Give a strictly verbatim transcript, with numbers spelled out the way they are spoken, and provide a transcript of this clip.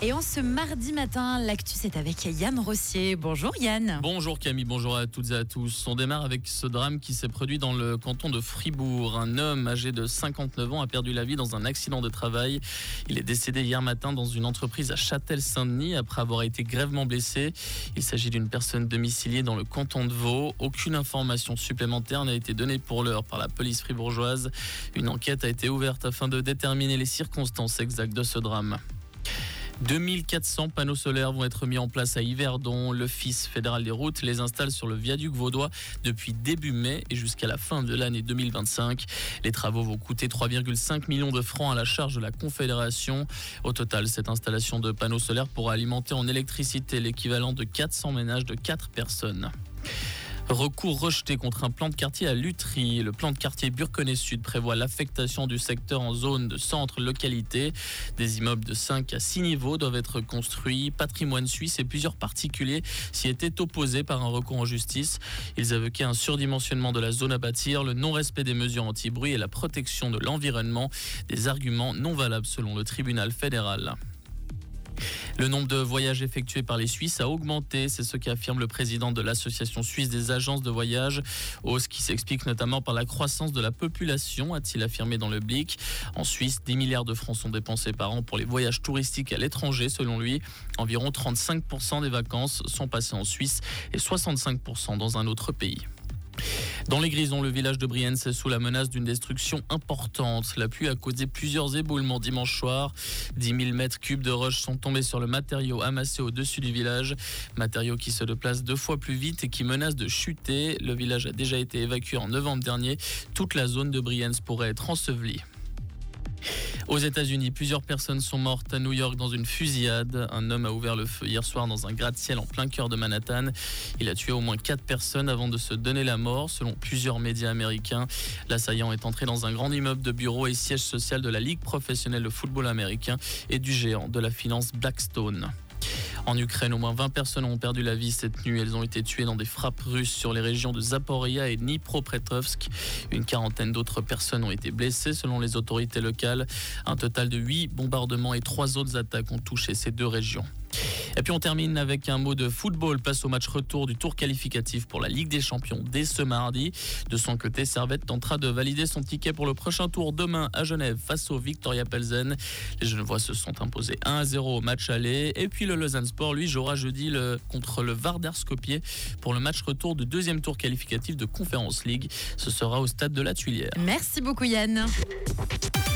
Et en ce mardi matin, l'actu c'est avec Yann Rossier. Bonjour Yann. Bonjour Camille, bonjour à toutes et à tous. On démarre avec ce drame qui s'est produit dans le canton de Fribourg. Un homme âgé de cinquante-neuf ans a perdu la vie dans un accident de travail. Il est décédé hier matin dans une entreprise à Châtel-Saint-Denis après avoir été grièvement blessé. Il s'agit d'une personne domiciliée dans le canton de Vaud. Aucune information supplémentaire n'a été donnée pour l'heure par la police fribourgeoise. Une enquête a été ouverte afin de déterminer les circonstances exactes de ce drame. deux mille quatre cents panneaux solaires vont être mis en place à Yverdon. L'Office fédéral des routes les installe sur le viaduc vaudois depuis début mai et jusqu'à la fin de l'année deux mille vingt-cinq. Les travaux vont coûter trois virgule cinq millions de francs à la charge de la Confédération. Au total, cette installation de panneaux solaires pourra alimenter en électricité l'équivalent de quatre cents ménages de quatre personnes. Recours rejeté contre un plan de quartier à Lutry. Le plan de quartier Burconnet Sud prévoit l'affectation du secteur en zone de centre-localité. Des immeubles de cinq à six niveaux doivent être construits. Patrimoine Suisse et plusieurs particuliers s'y étaient opposés par un recours en justice. Ils évoquaient un surdimensionnement de la zone à bâtir, le non-respect des mesures anti-bruit et la protection de l'environnement. Des arguments non valables selon le tribunal fédéral. Le nombre de voyages effectués par les Suisses a augmenté, c'est ce qu'affirme le président de l'Association suisse des agences de voyage. Hausse qui s'explique notamment par la croissance de la population, a-t-il affirmé dans le Blick. En Suisse, dix milliards de francs sont dépensés par an pour les voyages touristiques à l'étranger, selon lui. Environ trente-cinq pour cent des vacances sont passées en Suisse et soixante-cinq pour cent dans un autre pays. Dans les Grisons, le village de Brienz est sous la menace d'une destruction importante. La pluie a causé plusieurs éboulements dimanche soir. dix mille mètres cubes de roches sont tombés sur le matériau amassé au-dessus du village. Matériau qui se déplace deux fois plus vite et qui menace de chuter. Le village a déjà été évacué en novembre dernier. Toute la zone de Brienz pourrait être ensevelie. Aux États-Unis, plusieurs personnes sont mortes à New York dans une fusillade. Un homme a ouvert le feu hier soir dans un gratte-ciel en plein cœur de Manhattan. Il a tué au moins quatre personnes avant de se donner la mort, selon plusieurs médias américains. L'assaillant est entré dans un grand immeuble de bureaux et siège social de la Ligue professionnelle de football américain et du géant de la finance Blackstone. En Ukraine, au moins vingt personnes ont perdu la vie cette nuit. Elles ont été tuées dans des frappes russes sur les régions de Zaporia et Dnipropetrovsk. Une quarantaine d'autres personnes ont été blessées selon les autorités locales. Un total de huit bombardements et trois autres attaques ont touché ces deux régions. Et puis on termine avec un mot de football. Place au match retour du tour qualificatif pour la Ligue des Champions dès ce mardi. De son côté, Servette tentera de valider son ticket pour le prochain tour demain à Genève face au Viktoria Plzen. Les Genevois se sont imposés un à zéro au match aller. Et puis le Lausanne Sport, lui, jouera jeudi le, contre le Vardar Skopje pour le match retour du deuxième tour qualificatif de Conference League. Ce sera au stade de la Tuilière. Merci beaucoup Yann.